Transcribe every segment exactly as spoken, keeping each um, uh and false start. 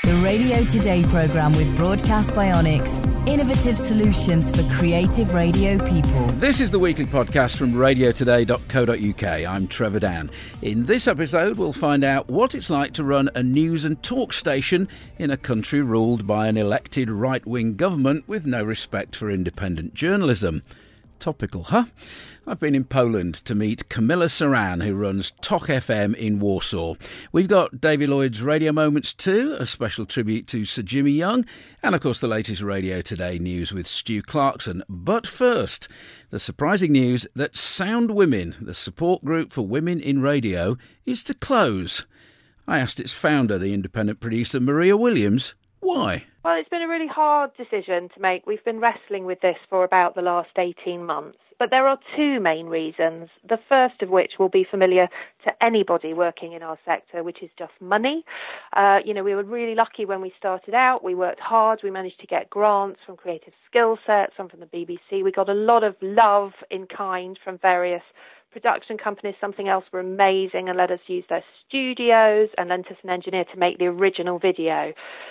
The Radio Today programme with Broadcast Bionics. Innovative solutions for creative radio people. This is the weekly podcast from radio today dot co dot uk. I'm Trevor Dan. In this episode, we'll find out what it's like to run a news and talk station in a country ruled by an elected right-wing government with no respect for independent journalism. Topical, huh? I've been in Poland to meet Kamila Saran, who runs Tok F M in Warsaw. We've got Davy Lloyd's Radio Moments too, a special tribute to Sir Jimmy Young, and of course the latest Radio Today news with Stu Clarkson. But first, the surprising news that Sound Women, the support group for women in radio, is to close. I asked its founder, the independent producer Maria Williams, why? Well, it's been a really hard decision to make. We've been wrestling with this for about the last eighteen months. But there are two main reasons, the first of which will be familiar to anybody working in our sector, which is just money. Uh, you know, we were really lucky when we started out. We worked hard. We managed to get grants from Creative Skill Set, some from the B B C. We got a lot of love in kind from various production companies. Something Else were amazing and let us use their studios and lent us an engineer to make the original video.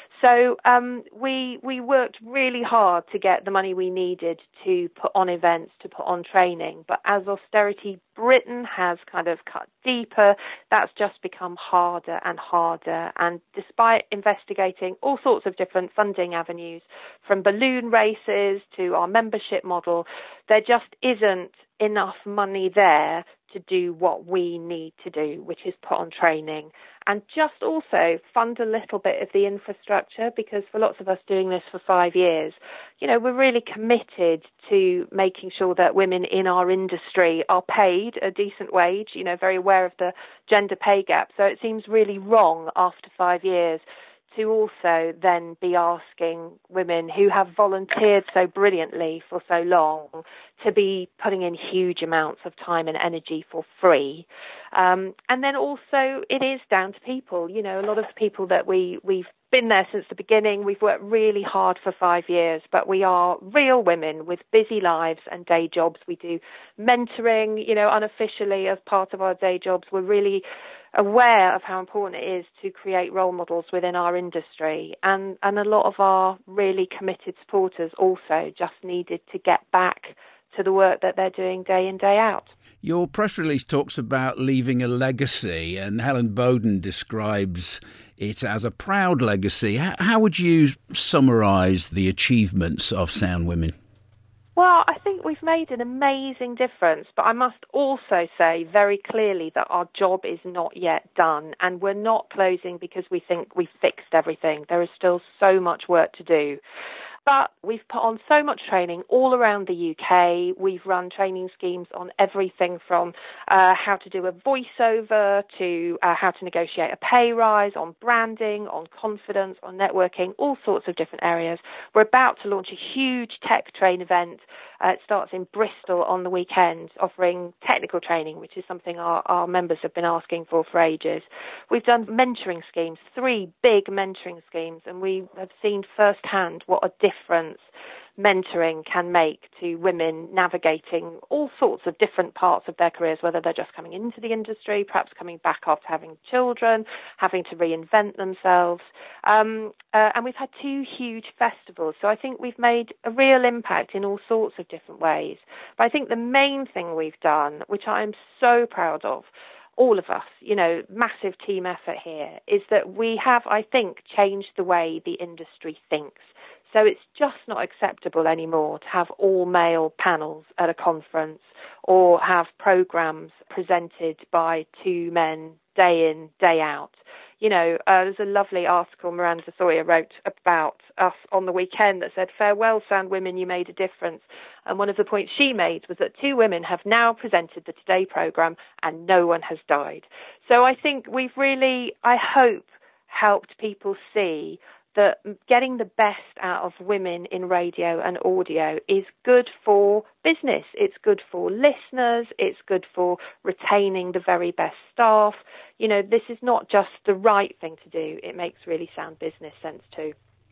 So um, we we worked really hard to get the money we needed to put on events, to put on training. But as austerity Britain has kind of cut deeper, that's just become harder and harder. And despite investigating all sorts of different funding avenues, from balloon races to our membership model, there just isn't enough money there to do what we need to do, which is put on training and just also fund a little bit of the infrastructure, because for lots of us doing this for five years, you know, we're really committed to making sure that women in our industry are paid a decent wage, you know, very aware of the gender pay gap. So it seems really wrong after five years to also then be asking women who have volunteered so brilliantly for so long to be putting in huge amounts of time and energy for free. Um, and then also it is down to people. You know, a lot of people that we, we've been there since the beginning. We've worked really hard for five years, but we are real women with busy lives and day jobs. We do mentoring, you know, unofficially as part of our day jobs. We're really aware of how important it is to create role models within our industry. And, and a lot of our really committed supporters also just needed to get back to the work that they're doing day in, day out. Your press release talks about leaving a legacy, and Helen Bowden describes it as a proud legacy. How would you summarise the achievements of Sound Women? Well, I think we've made an amazing difference, but I must also say very clearly that our job is not yet done, and we're not closing because we think we've fixed everything. There is still so much work to do. But we've put on so much training all around the U K. We've run training schemes on everything from uh, how to do a voiceover to uh, how to negotiate a pay rise, on branding, on confidence, on networking, all sorts of different areas. We're about to launch a huge tech train event. Uh, it starts in Bristol on the weekend, offering technical training, which is something our, our members have been asking for for ages. We've done mentoring schemes, three big mentoring schemes, and we have seen firsthand what a difference mentoring can make to women navigating all sorts of different parts of their careers, whether they're just coming into the industry, perhaps coming back after having children, having to reinvent themselves. Um, uh, and we've had two huge festivals. So I think we've made a real impact in all sorts of different ways. But I think the main thing we've done, which I'm so proud of, all of us, you know, massive team effort here, is that we have, I think, changed the way the industry thinks. So it's just not acceptable anymore to have all-male panels at a conference or have programmes presented by two men day in, day out. You know, uh, there's a lovely article Miranda Sawyer wrote about us on the weekend that said, "Farewell, Sound Women, you made a difference." And one of the points she made was that two women have now presented the Today programme and no one has died. So I think we've really, I hope, helped people see that getting the best out of women in radio and audio is good for business. It's good for listeners. It's good for retaining the very best staff. You know, this is not just the right thing to do. It makes really sound business sense too.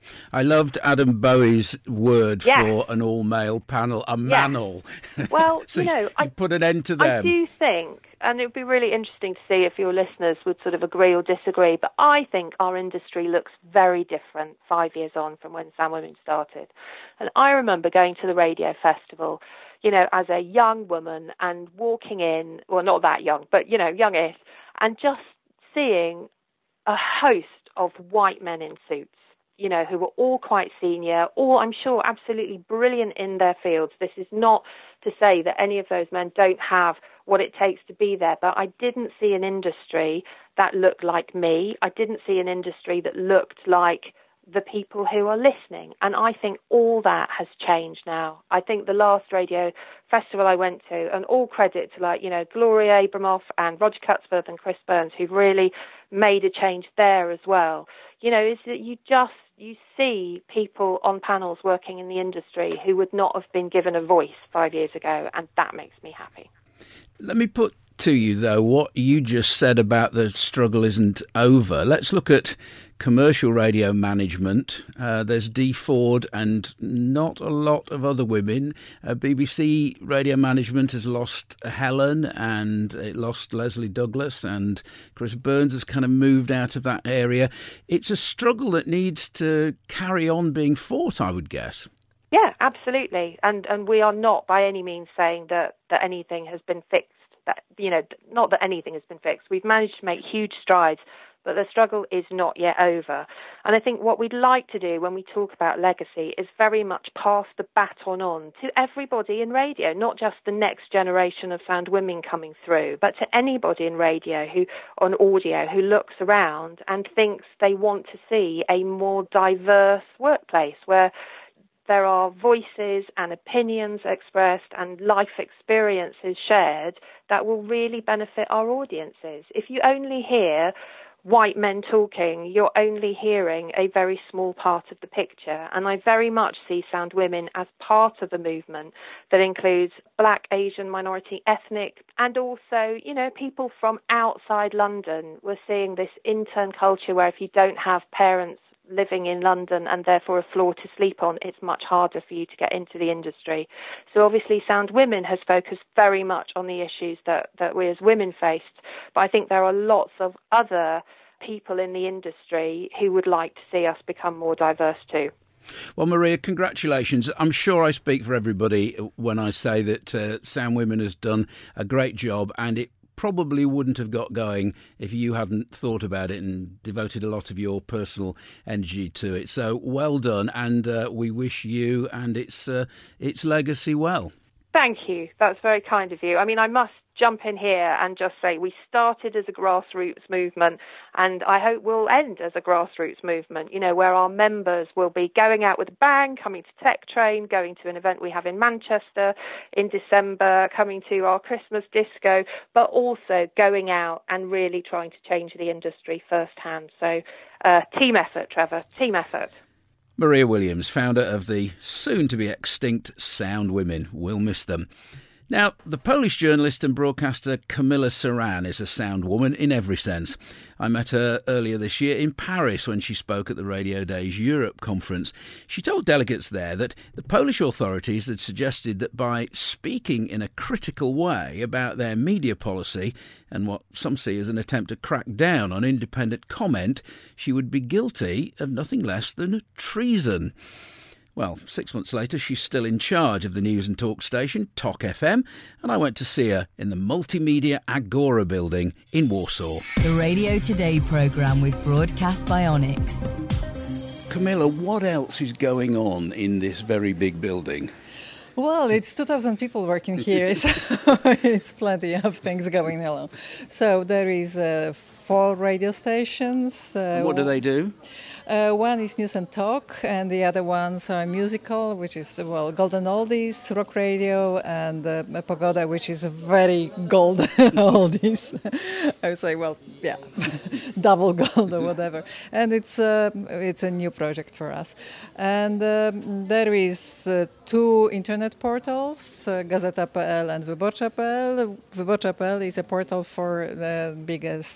I loved Adam Bowie's word yes. for an all-male panel, a yes. manel. Well, so you know, you I put an end to them. I do think, and it would be really interesting to see if your listeners would sort of agree or disagree, but I think our industry looks very different five years on from when Sound Women started. And I remember going to the radio festival, you know, as a young woman and walking in, well, not that young, but, you know, youngish, and just seeing a host of white men in suits, you know, who were all quite senior, all, I'm sure, absolutely brilliant in their fields. This is not to say that any of those men don't have what it takes to be there, but I didn't see an industry that looked like me. I didn't see an industry that looked like the people who are listening. And I think all that has changed now. I think the last radio festival I went to, and all credit to, like, you know, Gloria Abramoff and Roger Cutsworth and Chris Burns, who've really made a change there as well, you know, is that you just, you see people on panels working in the industry who would not have been given a voice five years ago, and that makes me happy. Let me put to you, though, what you just said about the struggle isn't over. Let's look at commercial radio management. Uh, there's Dee Ford and not a lot of other women. Uh, B B C radio management has lost Helen and it lost Leslie Douglas, and Chris Burns has kind of moved out of that area. It's a struggle that needs to carry on being fought, I would guess. Yeah, absolutely. And and we are not by any means saying that, that anything has been fixed. That, you know, not that anything has been fixed. We've managed to make huge strides, but the struggle is not yet over. And I think what we'd like to do when we talk about legacy is very much pass the baton on to everybody in radio, not just the next generation of sound women coming through, but to anybody in radio who, on audio, who looks around and thinks they want to see a more diverse workplace where there are voices and opinions expressed and life experiences shared that will really benefit our audiences. If you only hear white men talking, you're only hearing a very small part of the picture. And I very much see Sound Women as part of a movement that includes Black, Asian, minority, ethnic, and also, you know, people from outside London. We're seeing this intern culture where if you don't have parents living in London and therefore a floor to sleep on, it's much harder for you to get into the industry. So obviously Sound Women has focused very much on the issues that, that we as women faced, but I think there are lots of other people in the industry who would like to see us become more diverse too. Well, Maria, congratulations. I'm sure I speak for everybody when I say that uh, Sound Women has done a great job, and it probably wouldn't have got going if you hadn't thought about it and devoted a lot of your personal energy to it. So well done, and uh, we wish you and its uh, its legacy well. Thank you. That's very kind of you. I mean, I must jump in here and just say we started as a grassroots movement, and I hope we'll end as a grassroots movement, you know, where our members will be going out with a bang, coming to Tech Train, going to an event we have in Manchester in December, coming to our Christmas disco, but also going out and really trying to change the industry firsthand. So uh, team effort, Trevor, team effort. Maria Williams, founder of the soon-to-be-extinct Sound Women. We'll miss them. Now, the Polish journalist and broadcaster Kamila Saran is a sound woman in every sense. I met her earlier this year in Paris when she spoke at the Radio Days Europe conference. She told delegates there that the Polish authorities had suggested that by speaking in a critical way about their media policy and what some see as an attempt to crack down on independent comment, she would be guilty of nothing less than treason. Well, six months later, she's still in charge of the news and talk station, Talk F M, and I went to see her in the Multimedia Agora building in Warsaw. The Radio Today programme with Broadcast Bionics. Kamila, what else is going on in this very big building? Well, it's two thousand people working here, so it's plenty of things going on. So there is uh, four radio stations. Uh, what do they do? Uh, one is News and Talk, and the other ones are musical, which is, well, Golden Oldies, Rock Radio, and uh, Pogoda, which is a very gold oldies. I would say, well, yeah, double gold or whatever. And it's uh, it's a new project for us. And um, there is uh, two internet portals, uh, Gazeta dot p l and Wyborcza dot p l. Wyborcza dot p l is a portal for the biggest uh,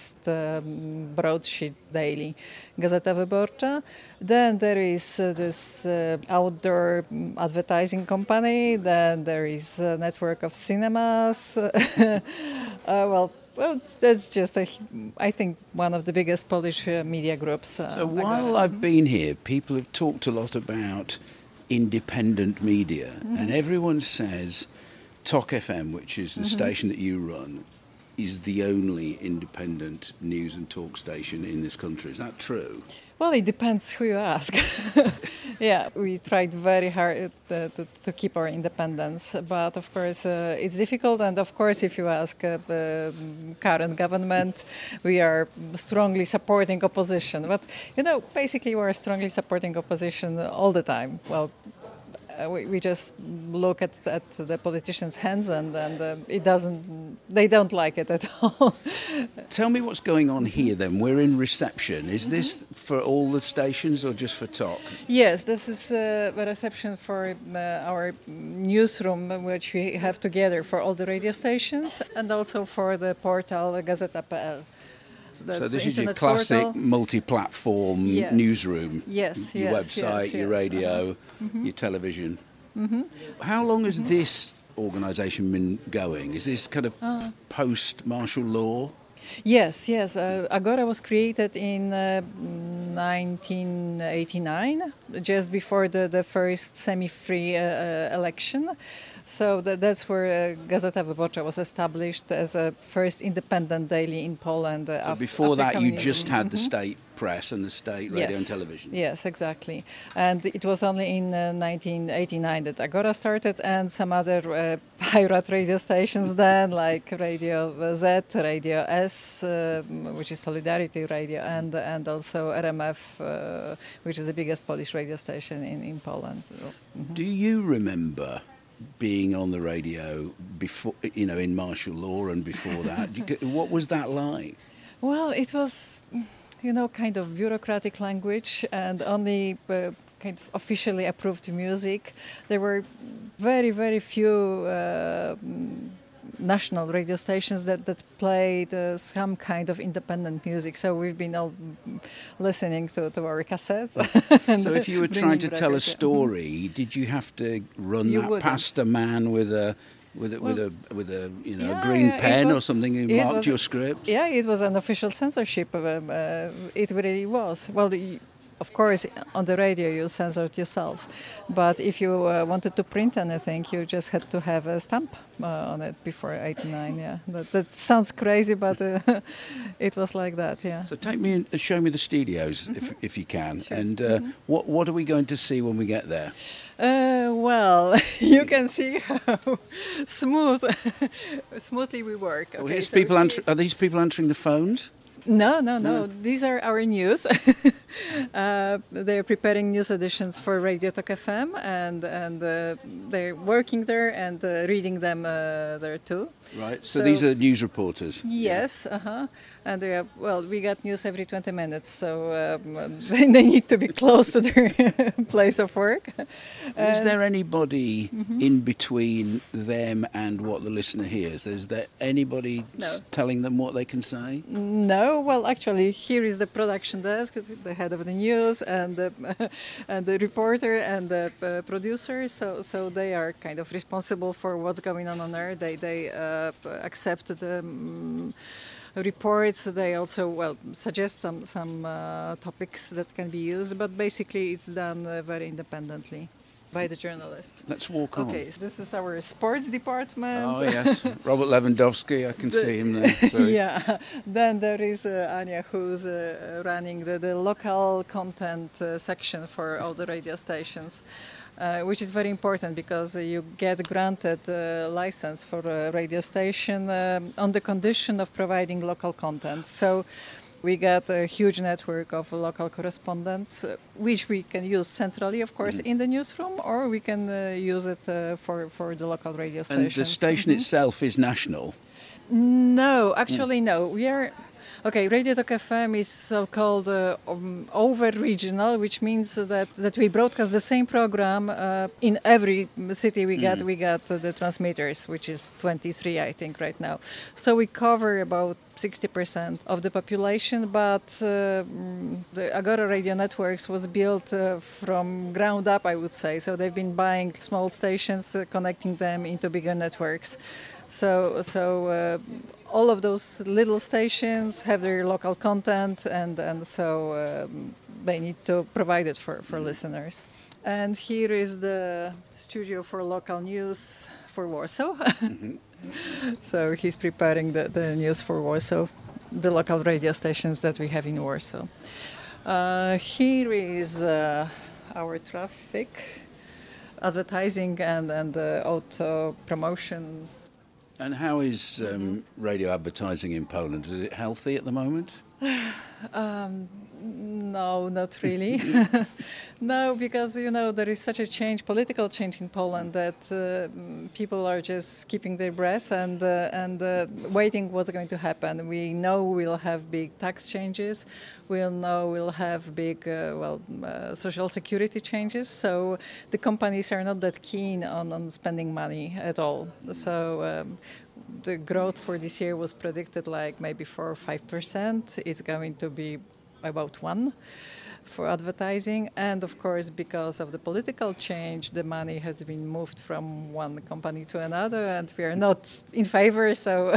um, broadsheet daily, Gazeta Wyborcza. Then there is uh, this uh, outdoor advertising company. Then there is a network of cinemas. uh, well, well, that's just, a, I think, one of the biggest Polish uh, media groups. Uh, so while I've been here, people have talked a lot about independent media, mm-hmm. and everyone says Tok F M, which is the mm-hmm. station that you run, is the only independent news and talk station in this country. Is that true? Well, it depends who you ask. Yeah, we tried very hard uh, to, to keep our independence, but of course uh, it's difficult. And of course, if you ask uh, the current government, we are strongly supporting opposition. But you know, basically, we are strongly supporting opposition all the time. Well. Uh, we, we just look at, at the politicians' hands, and, and uh, it doesn't. They don't like it at all. Tell me what's going on here. Then we're in reception. Is this for all the stations or just for Tok? Yes, this is uh, a reception for uh, our newsroom, which we have together for all the radio stations, and also for the portal Gazeta dot p l. That's so this is your classic portal. multi-platform yes. newsroom. Yes, your yes, website, yes, your yes. radio, uh-huh. mm-hmm. your television. Mm-hmm. How long has mm-hmm. this organisation been going? Is this kind of uh. post-martial law? Yes, yes. Uh, Agora was created in uh, nineteen eighty-nine, just before the, the first semi-free uh, uh, election. So th- that's where uh, Gazeta Wyborcza was established as a first independent daily in Poland. Uh, so af- before that, communism. you just had mm-hmm. the state press and the state radio yes. and television. Yes, exactly. And it was only in uh, nineteen eighty-nine that Agora started, and some other uh, pirate radio stations then, like Radio Z, Radio S, uh, which is Solidarity Radio, and and also R M F, uh, which is the biggest Polish radio station in, in Poland. Mm-hmm. Do you remember being on the radio before, you know, in martial law and before that? What was that like? Well, it was, you know, kind of bureaucratic language and only uh, kind of officially approved music. There were very, very few uh, national radio stations that, that played uh, some kind of independent music. So we've been all listening to, to our cassettes. So if you were trying to tell a story, did you have to run you that wouldn't. past a man with a with a, well, with a with a you know yeah, a green yeah, pen was, or something who it marked was, your script? Yeah, it was an official censorship. Um, uh, it really was. Well, the, of course, on the radio you censored yourself, but if you uh, wanted to print anything, you just had to have a stamp uh, on it before eighty-nine. Yeah, that, that sounds crazy, but uh, it was like that. Yeah. So take me and show me the studios, mm-hmm. if if you can, sure. and uh, mm-hmm. what what are we going to see when we get there? Uh, well, you can see how smooth, smoothly we work. Well, okay, here's so people. here- Answer- are these people answering the phones? No, no, no. No. These are our news. uh, they're preparing news editions for Radio Tok F M, and and uh, they're working there and uh, reading them uh, there too. Right. So, So- these are news reporters. Yes, uh huh. And they are, well, we got news every twenty minutes, so um, they need to be close to their place of work. Is there anybody mm-hmm. in between them and what the listener hears? Is there anybody No. s- telling them what they can say? No, well, actually, here is the production desk, the head of the news, and the and the reporter and the uh, producer. So, so they are kind of responsible for what's going on on air. They they uh, accept the um, reports. They also well suggest some some uh, topics that can be used, but basically it's done uh, very independently by the journalists. Let's walk on. Okay, so this is our sports department. Oh yes, Robert Lewandowski. I can The- see him there. Sorry. Yeah. Then there is uh, Ania, who's uh, running the, the local content uh, section for all the radio stations, uh, which is very important because uh, you get granted uh, license for a radio station um, on the condition of providing local content. So we got a huge network of local correspondents, uh, which we can use centrally, of course, Mm. in the newsroom, or we can uh, use it uh, for, for the local radio stations. And the station Mhm. itself is national. No, actually, no. We are, Okay, Radio Talk F M is so-called uh, um, over-regional, which means that, that we broadcast the same program uh, in every city we got. Mm. We got uh, the transmitters, which is twenty-three, I think, right now. So we cover about sixty percent of the population, but uh, the Agora Radio Networks was built uh, from ground up, I would say. So they've been buying small stations, uh, connecting them into bigger networks. So, so uh, all of those little stations have their local content, and, and so uh, they need to provide it for, for listeners. And here is the studio for local news for Warsaw. Mm-hmm. So he's preparing the, the news for Warsaw, the local radio stations that we have in Warsaw. Uh, here is uh, our traffic, advertising and, and uh, auto promotion. And how is um, radio advertising in Poland? Is it healthy at the moment? um, no, not really. No, because, you know, there is such a change, political change in Poland, that uh, people are just keeping their breath and uh, and uh, waiting what's going to happen. We know we'll have big tax changes. We'll know we'll have big, uh, well, uh, social security changes. So the companies are not that keen on, on spending money at all. So um, the growth for this year was predicted like maybe four or five percent. It's going to be about one for advertising, and of course because of the political change the money has been moved from one company to another, and we are not in favor. So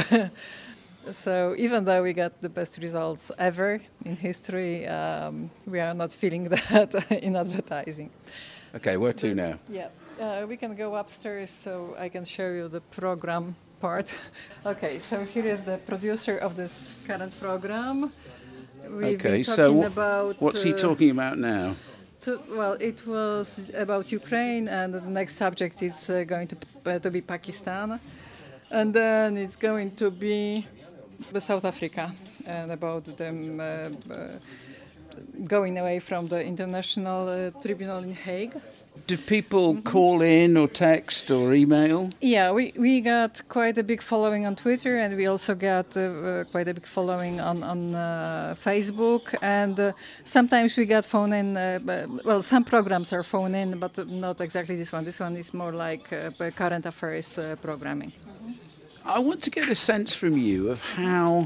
so even though we got the best results ever in history, um, we are not feeling that in advertising. Okay, where to now? Yeah, uh, we can go upstairs so I can show you the program part. Okay, so here is the producer of this current program. We've okay, so w- about, what's he uh, talking about now? To, well, it was about Ukraine, and the next subject is uh, going to uh, to be Pakistan, and then it's going to be South Africa, and about them uh, uh, going away from the International uh, Tribunal in Hague. Do people mm-hmm. call in or text or email? Yeah, we, we got quite a big following on Twitter, and we also got uh, uh, quite a big following on, on uh, Facebook. And uh, sometimes we got phone in, uh, well, some programs are phone in, but not exactly this one. This one is more like uh, current affairs uh, programming. I want to get a sense from you of how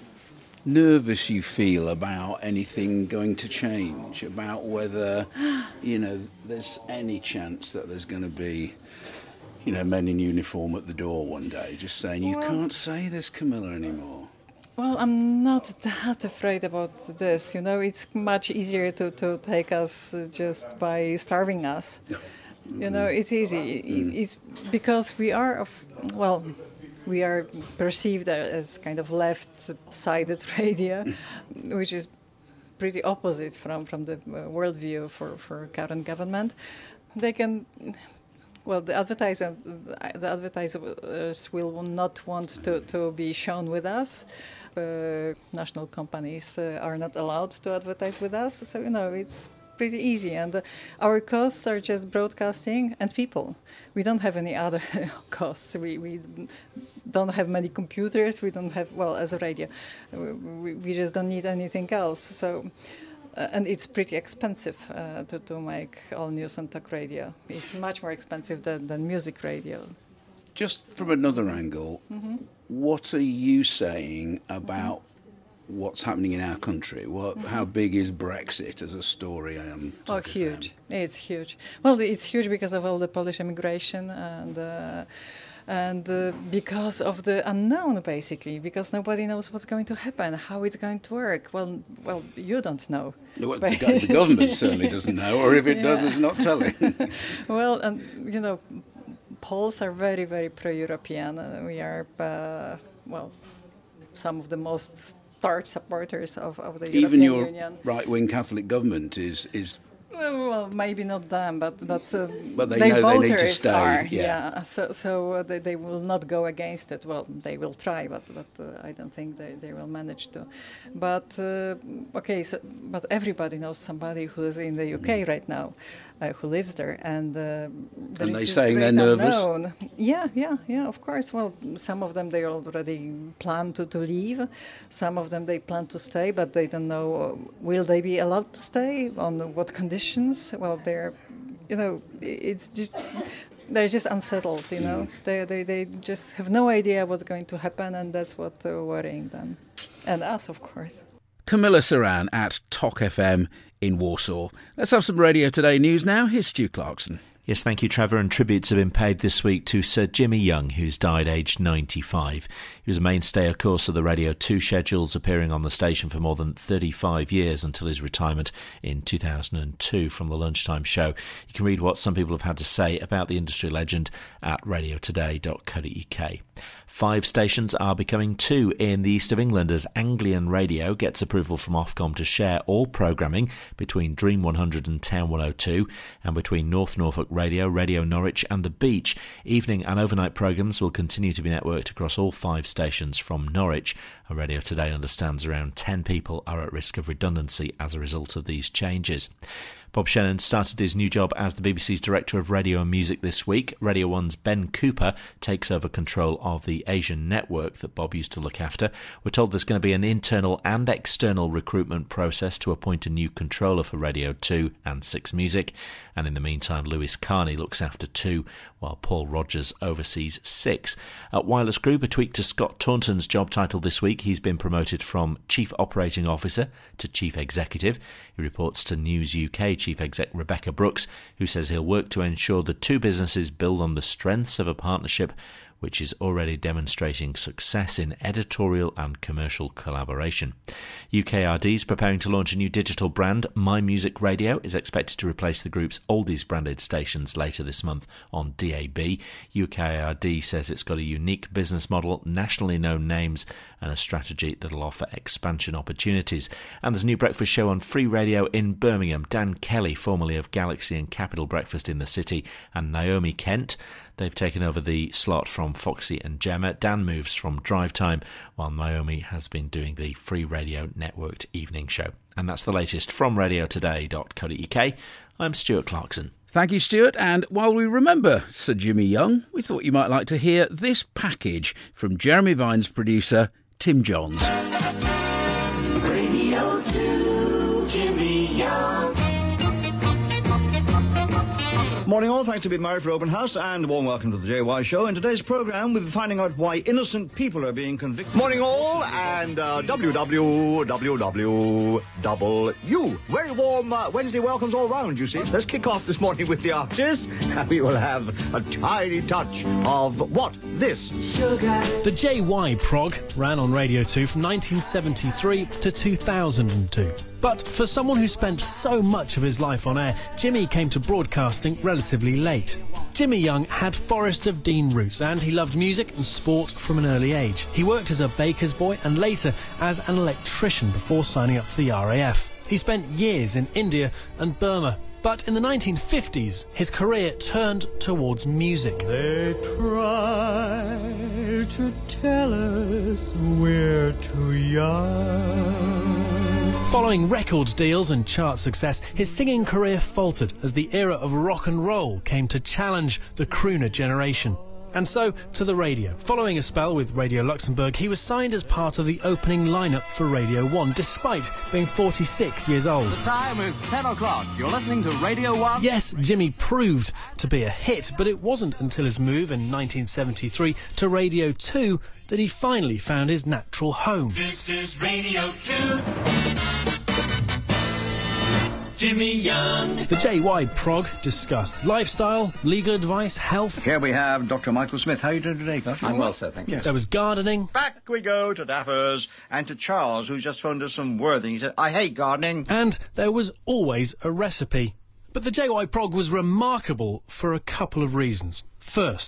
nervous you feel about anything going to change, about whether, you know, there's any chance that there's going to be, you know, men in uniform at the door one day just saying, you well, can't say this, Camilla, anymore. Well, I'm not that afraid about this. You know, it's much easier to, to take us just by starving us. You know, it's easy. Mm. It's because we are, of, well... we are perceived as kind of left-sided radio, which is pretty opposite from, from the worldview for, for current government. They can, well, the advertiser, the advertisers will not want to, to be shown with us. Uh, national companies uh, are not allowed to advertise with us, so, you know, it's pretty easy, and uh, our costs are just broadcasting and people. We don't have any other costs. We we don't have many computers. We don't have, well, as a radio, we, we just don't need anything else. So, uh, and it's pretty expensive uh, to to make all news and talk radio. It's much more expensive than, than music radio. Just from another angle, mm-hmm. what are you saying about mm-hmm. what's happening in our country? What, mm-hmm. How big is Brexit as a story? Um, oh, huge. It's huge. Well, it's huge because of all the Polish immigration and uh, and uh, because of the unknown, basically, because nobody knows what's going to happen, how it's going to work. Well, well, you don't know. Well, the, the government certainly doesn't know, or if it yeah. does, it's not telling. Well, and, you know, Poles are very, very pro-European. Uh, we are, uh, well, some of the most starch supporters of, of the Even European your Union. right-wing Catholic government is is well, maybe not them, but but, uh, but they their know voters they need to stay. Are, yeah. yeah. So so uh, they, they will not go against it. Well, they will try, but but uh, I don't think they, they will manage to. But uh, okay, so but everybody knows somebody who is in the U K right now, uh, who lives there, and uh, there and is they this saying great they're nervous. unknown. Yeah, yeah, yeah. Of course. Well, some of them they already plan to, to leave. Some of them they plan to stay, but they don't know uh, will they be allowed to stay, on what conditions. Well, they're, you know, it's just they're just unsettled. You know, they they they just have no idea what's going to happen, and that's what uh, worrying them, and us, of course. Camilla Saran at Talk F M in Warsaw. Let's have some Radio Today news now. Here's Stu Clarkson. Yes, thank you, Trevor. And tributes have been paid this week to Sir Jimmy Young, who's died aged ninety-five. He was a mainstay, of course, of the Radio two schedules, appearing on the station for more than thirty-five years until his retirement in two thousand two from the lunchtime show. You can read what some people have had to say about the industry legend at radio today dot co dot U K. Five stations are becoming two in the east of England as Anglian Radio gets approval from Ofcom to share all programming between Dream one hundred and Town one oh two, and between North Norfolk Radio, Radio Norwich and The Beach. Evening and overnight programmes will continue to be networked across all five stations from Norwich. And Radio Today understands around ten people are at risk of redundancy as a result of these changes. Bob Shannon started his new job as the B B C's Director of Radio and Music this week. Radio one's Ben Cooper takes over control of the Asian network that Bob used to look after. We're told there's going to be an internal and external recruitment process to appoint a new controller for Radio two and Six Music. And in the meantime, Lewis Carney looks after two, while Paul Rogers oversees Six. At Wireless Group, a tweak to Scott Taunton's job title this week. He's been promoted from Chief Operating Officer to Chief Executive. He reports to News U K Chief Exec Rebecca Brooks, who says he'll work to ensure the two businesses build on the strengths of a partnership which is already demonstrating success in editorial and commercial collaboration. U K R D is preparing to launch a new digital brand. My Music Radio is expected to replace the group's oldies branded stations later this month on D A B. U K R D says it's got a unique business model, nationally known names, and a strategy that'll offer expansion opportunities. And there's a new breakfast show on Free Radio in Birmingham. Dan Kelly, formerly of Galaxy and Capital Breakfast in the City, and Naomi Kent, they've taken over the slot from Foxy and Gemma. Dan moves from Drive Time, while Naomi has been doing the Free Radio networked evening show. And that's the latest from radio today dot co dot U K. I'm Stuart Clarkson. Thank you, Stuart. And while we remember Sir Jimmy Young, we thought you might like to hear this package from Jeremy Vine's producer, Tim Johns. Radio two, Jimmy Young. Morning all, thanks for being married for Open House, and a warm welcome to the J Y Show. In today's programme, we'll be finding out why innocent people are being convicted. Morning all, and uh, W W W W. Very warm uh, Wednesday welcomes all round, you see. Let's kick off this morning with the Archers, and we will have a tiny touch of what? This. Sugar. The J Y prog ran on Radio two from nineteen seventy-three to two thousand two. But for someone who spent so much of his life on air, Jimmy came to broadcasting relatively late. Jimmy Young had Forest of Dean roots, and he loved music and sport from an early age. He worked as a baker's boy and later as an electrician before signing up to the R A F. He spent years in India and Burma. But in the nineteen fifties, his career turned towards music. They try to tell us we're too young. Following record deals and chart success, his singing career faltered as the era of rock and roll came to challenge the crooner generation. And so, to the radio. Following a spell with Radio Luxembourg, he was signed as part of the opening lineup for Radio one, despite being forty-six years old. The time is ten o'clock. You're listening to Radio one. Yes, Jimmy proved to be a hit, but it wasn't until his move in nineteen seventy-three to Radio two that he finally found his natural home. This is Radio two. Jimmy Young. The J Y prog discussed lifestyle, legal advice, health. Here we have Doctor Michael Smith. How are you doing today, Doctor? I'm well, sir, thank you. Yes. There was gardening. Back we go to Daffers and to Charles, who's just phoned us some Worthing. He said, I hate gardening. And there was always a recipe. But the J Y prog was remarkable for a couple of reasons. First,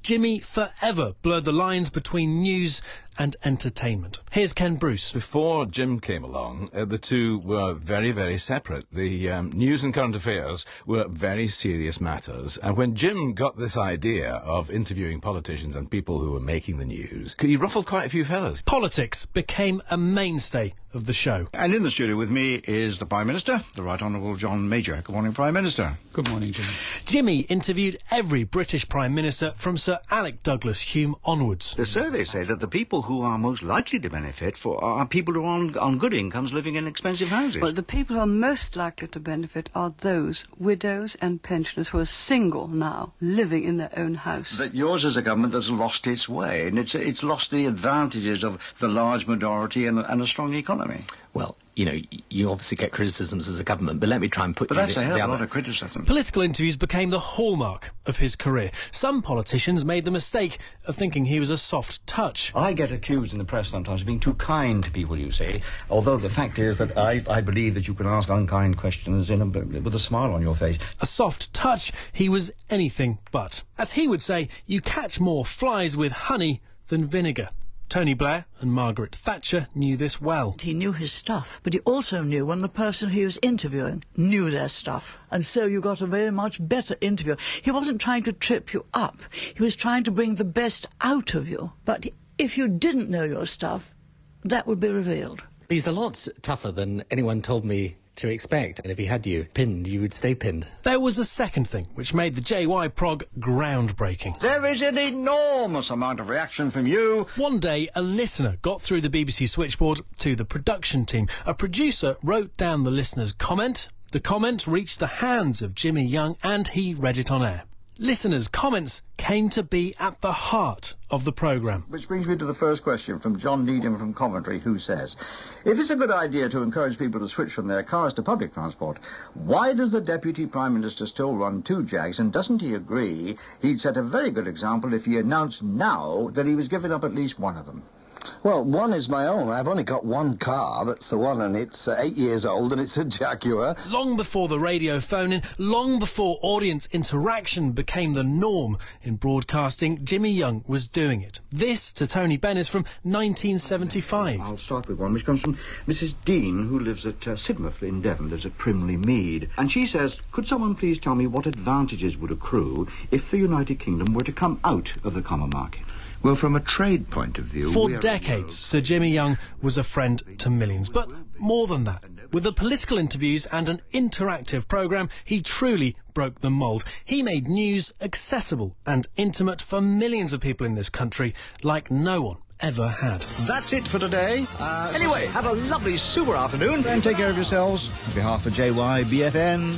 Jimmy forever blurred the lines between news and entertainment. Here's Ken Bruce. Before Jim came along, uh, the two were very, very separate. The um, news and current affairs were very serious matters. And when Jim got this idea of interviewing politicians and people who were making the news, he ruffled quite a few feathers. Politics became a mainstay of the show. And in the studio with me is the Prime Minister, the Right Honourable John Major. Good morning, Prime Minister. Good morning, Jimmy. Jimmy interviewed every British Prime Minister from Sir Alec Douglas Hume onwards. The surveys say that the people who are most likely to benefit for are people who are on, on good incomes living in expensive houses. Well, the people who are most likely to benefit are those widows and pensioners who are single now, living in their own house. That yours is a government that's lost its way, and it's it's lost the advantages of the large majority and, and a strong economy. Well, you know, you obviously get criticisms as a government, but let me try and put but you that's the, a hell the of a other. lot of criticism. Political interviews became the hallmark of his career. Some politicians made the mistake of thinking he was a soft touch. I get accused in the press sometimes of being too kind to people, you see, although the fact is that I, I believe that you can ask unkind questions in a, with a smile on your face. A soft touch, he was anything but. As he would say, you catch more flies with honey than vinegar. Tony Blair and Margaret Thatcher knew this well. He knew his stuff, but he also knew when the person he was interviewing knew their stuff. And so you got a very much better interview. He wasn't trying to trip you up. He was trying to bring the best out of you. But if you didn't know your stuff, that would be revealed. He's a lot tougher than anyone told me to expect, and if he had you pinned, you would stay pinned. There was a second thing which made the J Y prog groundbreaking. There is an enormous amount of reaction from you. One day, a listener got through the B B C switchboard to the production team. A producer wrote down the listener's comment. The comment reached the hands of Jimmy Young, and he read it on air. Listeners' comments came to be at the heart of the programme. Which brings me to the first question from John Needham from Coventry, who says, if it's a good idea to encourage people to switch from their cars to public transport, why does the Deputy Prime Minister still run two Jags, and doesn't he agree he'd set a very good example if he announced now that he was giving up at least one of them? Well, one is my own. I've only got one car, that's the one, and it's uh, eight years old, and it's a Jaguar. Long before the radio phone-in, long before audience interaction became the norm in broadcasting, Jimmy Young was doing it. This, to Tony Benn, is from nineteen seventy-five. I'll start with one which comes from Missus Dean, who lives at uh, Sidmouth in Devon, lives at Primley Mead. And she says, could someone please tell me what advantages would accrue if the United Kingdom were to come out of the common market? Well, from a trade point of view... For decades, Sir Jimmy Young was a friend to millions. But more than that, with the political interviews and an interactive programme, he truly broke the mould. He made news accessible and intimate for millions of people in this country like no one ever had. That's it for today. Uh, anyway, have a lovely super afternoon. And take care of yourselves. On behalf of J Y B F N,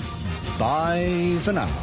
bye for now.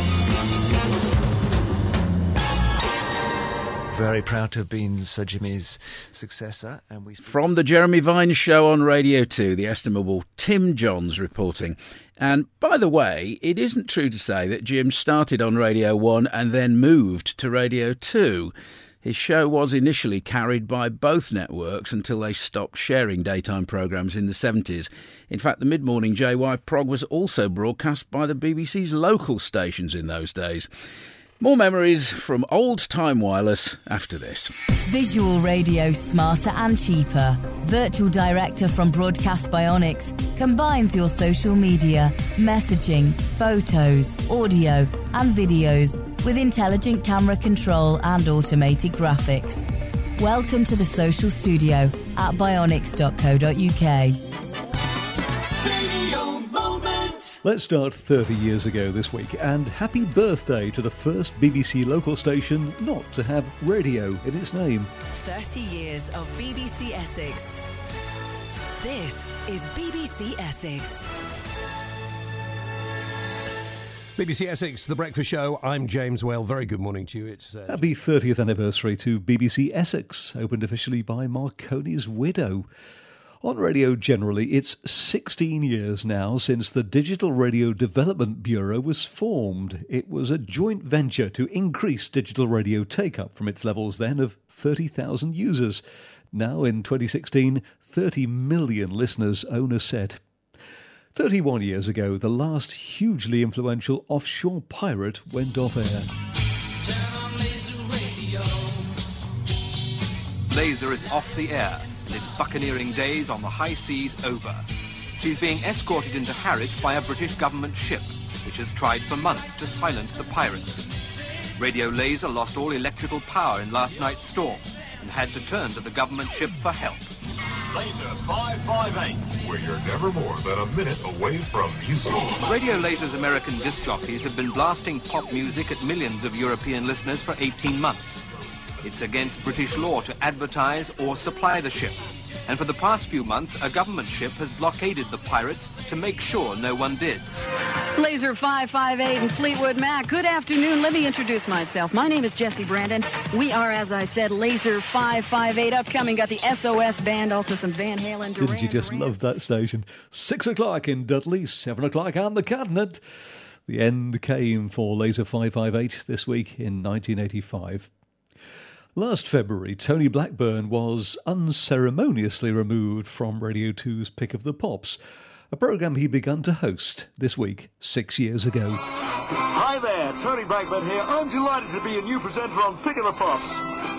Very proud to have been Sir Jimmy's successor. And we From the Jeremy Vine Show on Radio two, the estimable Tim Johns reporting. And by the way, it isn't true to say that Jim started on Radio one and then moved to Radio two. His show was initially carried by both networks until they stopped sharing daytime programmes in the seventies. In fact, the mid-morning J Y prog was also broadcast by the B B C's local stations in those days. More memories from Old Time Wireless after this. Visual radio smarter and cheaper. Virtual Director from Broadcast Bionics combines your social media, messaging, photos, audio and videos with intelligent camera control and automated graphics. Welcome to the social studio at bionics dot co dot uk. Let's start thirty years ago this week, and happy birthday to the first B B C local station not to have radio in its name. thirty years of B B C Essex. This is B B C Essex. B B C Essex, The Breakfast Show. I'm James Well. Very good morning to you. It's uh, Happy thirtieth anniversary to B B C Essex, opened officially by Marconi's widow. On radio generally, it's sixteen years now since the Digital Radio Development Bureau was formed. It was a joint venture to increase digital radio take-up from its levels then of thirty thousand users. Now, in twenty sixteen, thirty million listeners own a set. thirty-one years ago, the last hugely influential offshore pirate went off air. Laser is off the air, and its buccaneering days on the high seas over. She's being escorted into Harwich by a British government ship, which has tried for months to silence the pirates. Radio Laser lost all electrical power in last night's storm and had to turn to the government ship for help. Laser five five eight, where you're never more than a minute away from music. Radio Laser's American disc jockeys have been blasting pop music at millions of European listeners for eighteen months. It's against British law to advertise or supply the ship. And for the past few months, a government ship has blockaded the pirates to make sure no one did. Laser five five eight and Fleetwood Mac. Good afternoon. Let me introduce myself. My name is Jessie Brandon. We are, as I said, Laser five five eight. Upcoming, got the S O S band, also some Van Halen. Didn't you just love that station? Six o'clock in Dudley, seven o'clock on the continent. The end came for Laser five five eight this week in nineteen eighty-five. Last February, Tony Blackburn was unceremoniously removed from Radio two's Pick of the Pops, a programme he began to host this week, six years ago. Hi there, Tony Blackburn here. I'm delighted to be a new presenter on Pick of the Pops.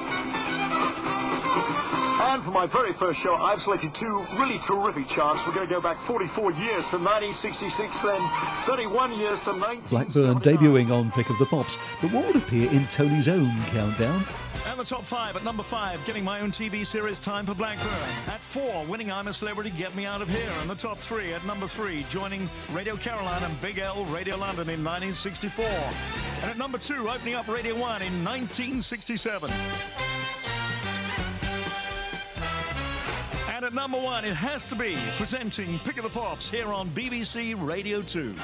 And for my very first show, I've selected two really terrific charts. We're going to go back forty-four years to nineteen sixty-six, then thirty-one years to nineteen seventy-nine. Blackburn debuting on Pick of the Pops, but what would appear in Tony's own countdown? And the top five at number five, getting my own T V series Time for Blackburn. At four, winning I'm a Celebrity, Get Me Out of Here. And the top three at number three, joining Radio Caroline and Big L Radio London in nineteen sixty-four. And at number two, opening up Radio one in nineteen sixty-seven. And at number one, it has to be presenting Pick of the Pops here on B B C Radio two.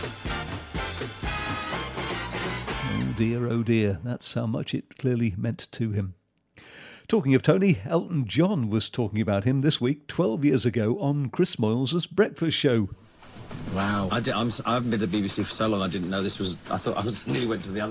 Oh dear, oh dear, that's how much it clearly meant to him. Talking of Tony, Elton John was talking about him this week, twelve years ago, on Chris Moyles' Breakfast Show. Wow. I, did, I'm, I haven't been to the B B C for so long, I didn't know this was... I thought I was, nearly went to the other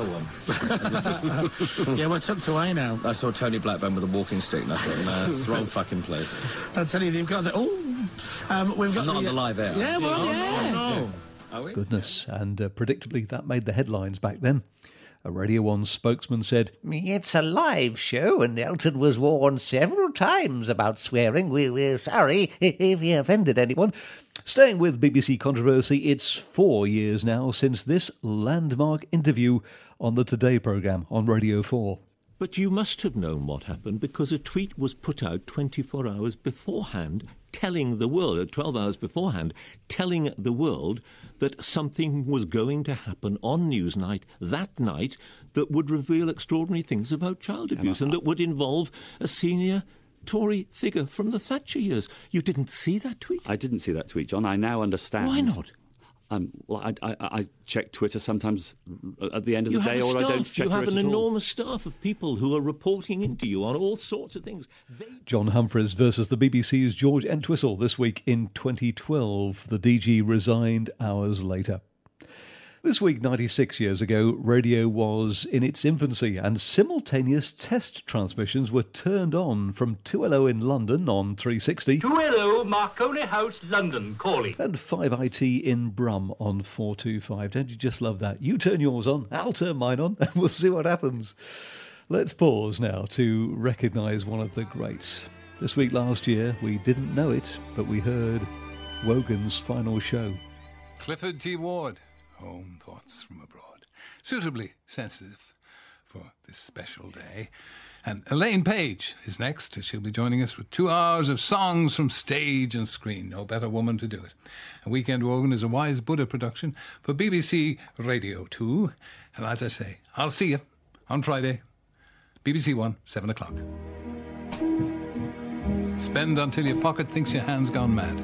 one. Yeah, well, it's up to I now. I saw Tony Blackburn with a walking stick and I thought, no, it's the wrong fucking place. I'll tell you, you've got the... Oh! Um, we've got I'm not the, on the live air. Yeah, well, oh, yeah. No, no. Are we? Goodness, and uh, predictably that made the headlines back then. A Radio one spokesman said, "It's a live show and Elton was warned several times about swearing. We, we're sorry if he offended anyone." Staying with B B C controversy, it's four years now since this landmark interview on the Today programme on Radio four. But you must have known what happened because a tweet was put out twenty-four hours beforehand telling the world, twelve hours beforehand, telling the world that something was going to happen on Newsnight that night that would reveal extraordinary things about child abuse and, I, and that would involve a senior Tory figure from the Thatcher years. You didn't see that tweet? I didn't see that tweet, John. I now understand. Why not? Um, well, I, I, I check Twitter sometimes at the end of you the day, or staff. I don't check You have it an at all. enormous staff of people who are reporting into you on all sorts of things. They... John Humphreys versus the B B C's George Entwistle this week in twenty twelve. The D G resigned hours later. This week, ninety-six years ago, radio was in its infancy and simultaneous test transmissions were turned on from two L O in London on three sixty. two L O Marconi House, London, calling. And five I T in Brum on four two five. Don't you just love that? You turn yours on, I'll turn mine on, and we'll see what happens. Let's pause now to recognise one of the greats. This week last year, we didn't know it, but we heard Wogan's final show. Clifford T. Ward. Home Thoughts from Abroad. Suitably sensitive for this special day. And Elaine Page is next. She'll be joining us with two hours of songs from stage and screen. No better woman to do it. And Weekend Wogan is a Wise Buddha production for B B C Radio two. And as I say, I'll see you on Friday, B B C One, seven o'clock. Spend until your pocket thinks your hand's gone mad.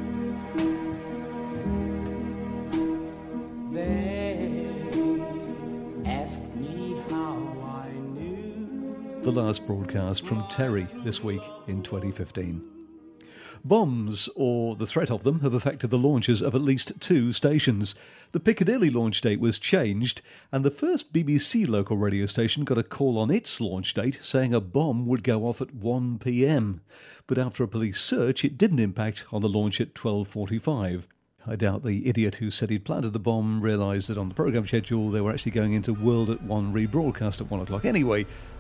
The last broadcast from Terry this week in twenty fifteen. Bombs, or the threat of them, have affected the launches of at least two stations. The Piccadilly launch date was changed, and the first B B C local radio station got a call on its launch date saying a bomb would go off at one p m. But after a police search, it didn't impact on the launch at twelve forty-five. I doubt the idiot who said he'd planted the bomb realised that on the programme schedule they were actually going into World at One rebroadcast at one o'clock. Anyway,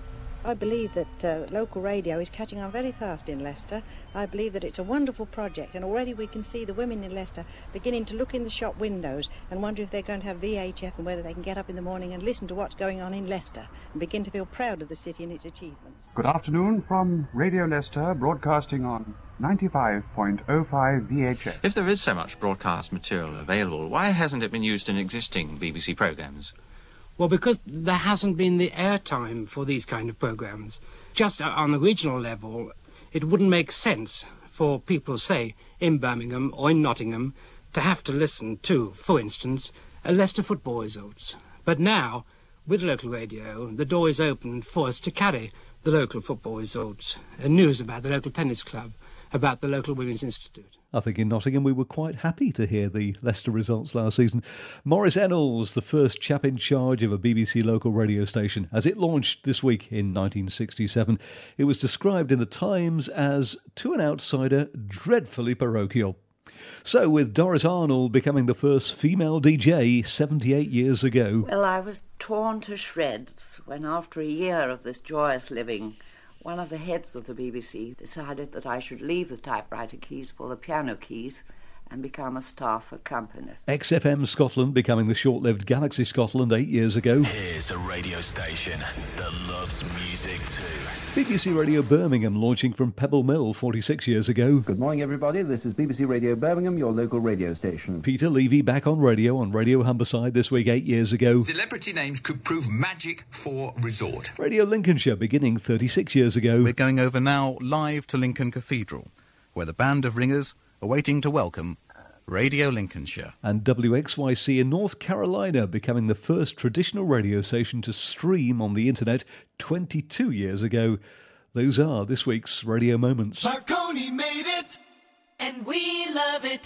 I believe that uh, local radio is catching on very fast in Leicester. I believe that it's a wonderful project, and already we can see the women in Leicester beginning to look in the shop windows and wonder if they're going to have V H F and whether they can get up in the morning and listen to what's going on in Leicester and begin to feel proud of the city and its achievements. Good afternoon from Radio Leicester, broadcasting on ninety-five point oh five V H F. If there is so much broadcast material available, why hasn't it been used in existing B B C programmes? Well, because there hasn't been the airtime for these kind of programmes. Just on the regional level, it wouldn't make sense for people, say, in Birmingham or in Nottingham, to have to listen to, for instance, a Leicester football results. But now, with local radio, the door is open for us to carry the local football results and news about the local tennis club, about the local Women's Institute. I think in Nottingham we were quite happy to hear the Leicester results last season. Maurice Ennals, the first chap in charge of a B B C local radio station, as it launched this week in nineteen sixty-seven. It was described in the Times as, to an outsider, dreadfully parochial. So, with Doris Arnold becoming the first female D J seventy-eight years ago. Well, I was torn to shreds when, after a year of this joyous living, one of the heads of the B B C decided that I should leave the typewriter keys for the piano keys and become a staff accompanist. X F M Scotland becoming the short-lived Galaxy Scotland eight years ago. Here's a radio station that loves music too. B B C Radio Birmingham launching from Pebble Mill forty-six years ago. Good morning, everybody. This is B B C Radio Birmingham, your local radio station. Peter Levy back on radio on Radio Humberside this week eight years ago. Celebrity names could prove magic for resort. Radio Lincolnshire beginning thirty-six years ago. We're going over now live to Lincoln Cathedral, where the band of ringers are waiting to welcome Radio Lincolnshire. And W X Y C in North Carolina becoming the first traditional radio station to stream on the internet twenty-two years ago. Those are this week's Radio Moments. Marconi made it, and we love it.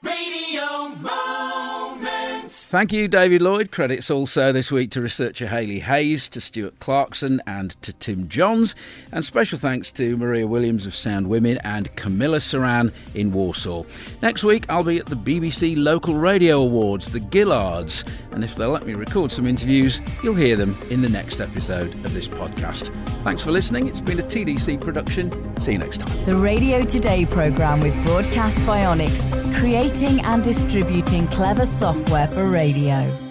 Radio Moments. Thank you, David Lloyd. Credits also this week to researcher Hayley Hayes, to Stuart Clarkson and to Tim Johns. And special thanks to Maria Williams of Sound Women and Camilla Saran in Warsaw. Next week, I'll be at the B B C Local Radio Awards, the Gillards. And if they'll let me record some interviews, you'll hear them in the next episode of this podcast. Thanks for listening. It's been a T D C production. See you next time. The Radio Today programme with Broadcast Bionics, creating and distributing clever software for radio.